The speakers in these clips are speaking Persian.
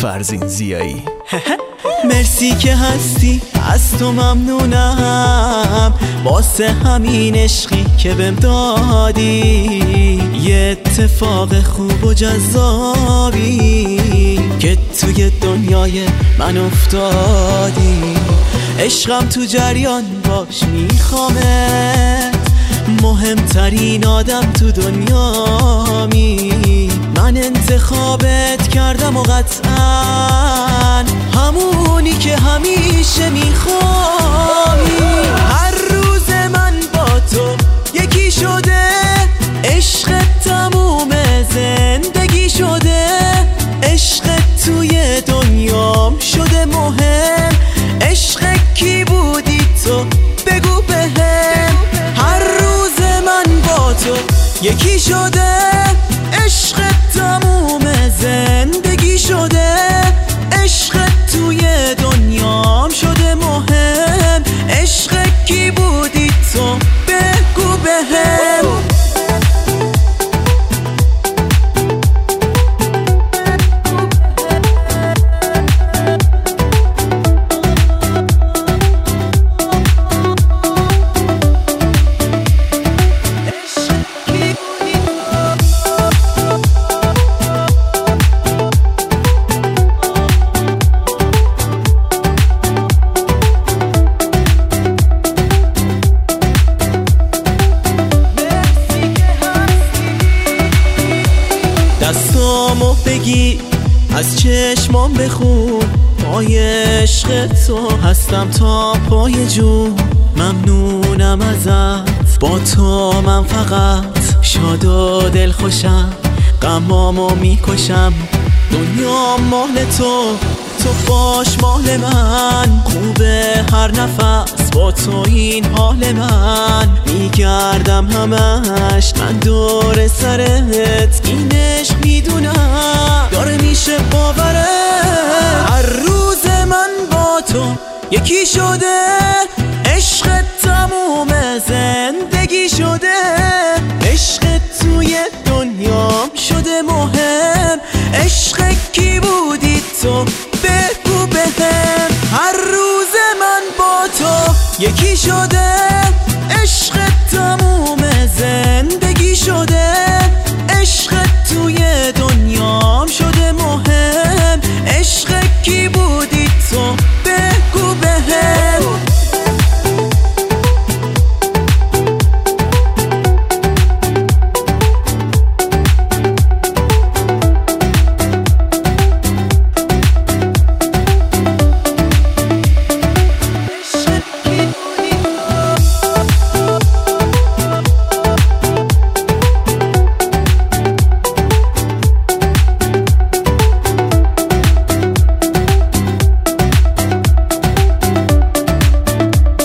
فرزین زیایی. مرسی که هستی، از تو ممنونم واسه همین عشقی که بهم دادی. یه اتفاق خوب و جذابی که توی دنیای من افتادی. عشقم تو جریان باش، میخوامت مهمترین آدم تو دنیامی. من انتخابت کردم و قطعاً همونی که همیشه میخوامی. هر روز من با تو یکی شده، عشقت تموم زندگی شده. عشقت توی دنیام شده مهم، عشق کی بودی تو بگو بهم. هر روز من با تو یکی شده، عشقت تموم زندگی شده. عشقت توی دنیام شده مهم، عشق کی بودی تو بگو بهم. دستامو بگی از چشمام بخون، پای عشق تو هستم تا پای جون. ممنونم ازت، با تو من فقط شاد و دلخوشم. غمامو میکشم، دنیا مال تو، تو باش مال من. خوبه هر نفس با تو این حال من. میگردم همش من دور سرت، این عشق میدونم داره میشه باوره. هر روز من با تو یکی شده، عشقت تموم زندگی شده. عشقت توی دنیام شده مهم، عشق کی بودی تو بگو بهم. هر روز من با تو یکی شده، عشقت تموم زندگی شده. عشقت توی دنیام شده مهم، عشق کی بودی تو بگو بهم.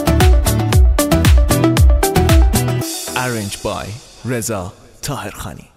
Arranged by رضا طاهرخانی.